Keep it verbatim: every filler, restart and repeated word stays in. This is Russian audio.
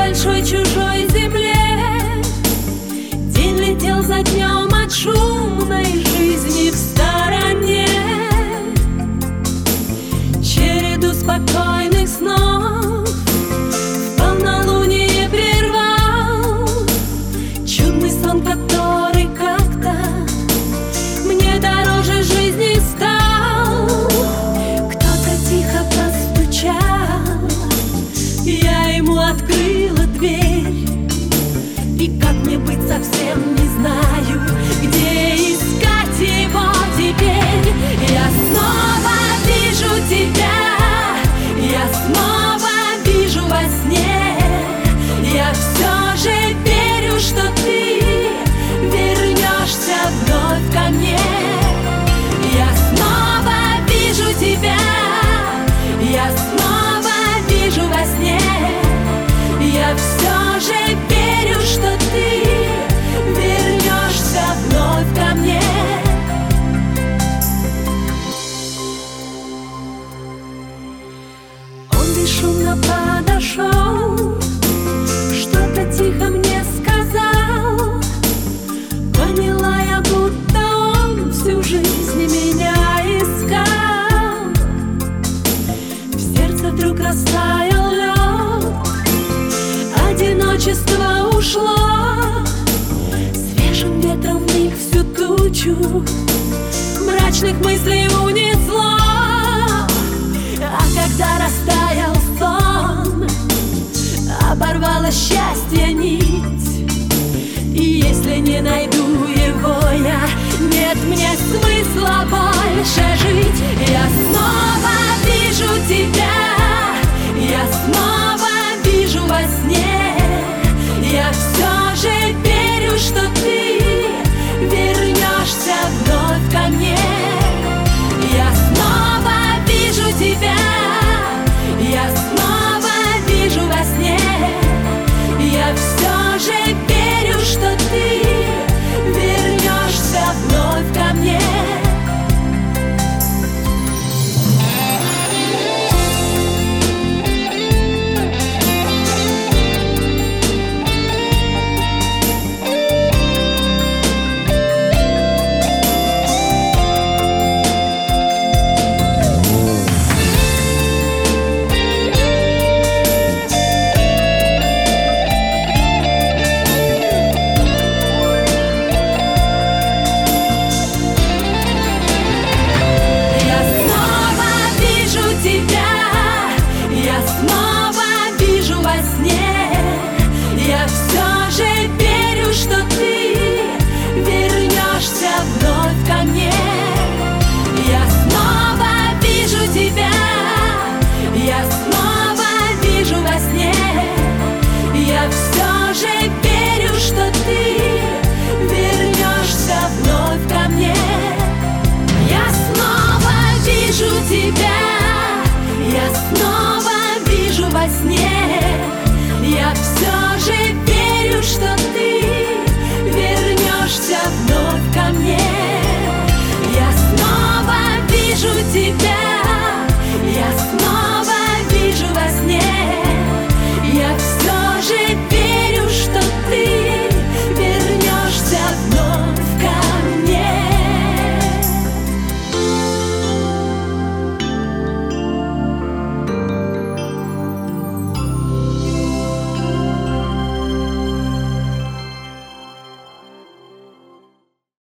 большой чужой земле. День летел за днем от шумной жизни в стороне. Череду спокойных снов в полнолуние прервал чудный сон, который как-то мне дороже жизни стал. Кто-то тихо постучал, я ему открыла дверь, и как мне быть, совсем не знаю, где искать его теперь. Я снова вижу тебя, я снова вижу во сне. Я все же верю, что ты вернешься вновь ко мне. Я снова вижу тебя, я снова вижу во сне. Я все же верю, что ты вернешься вновь ко мне. Он бесшумно подошел, что-то тихо мне сказал. Поняла я, будто он всю жизнь меня искал. В сердце вдруг растаял лед, одиночество ушло, свежим ветром вмиг всю тучу мрачных мыслей унесло. А когда растаял сон, оборвала счастье нить, и если не найду его я, нет мне смысла больше жить. Я снова вижу тебя, я снова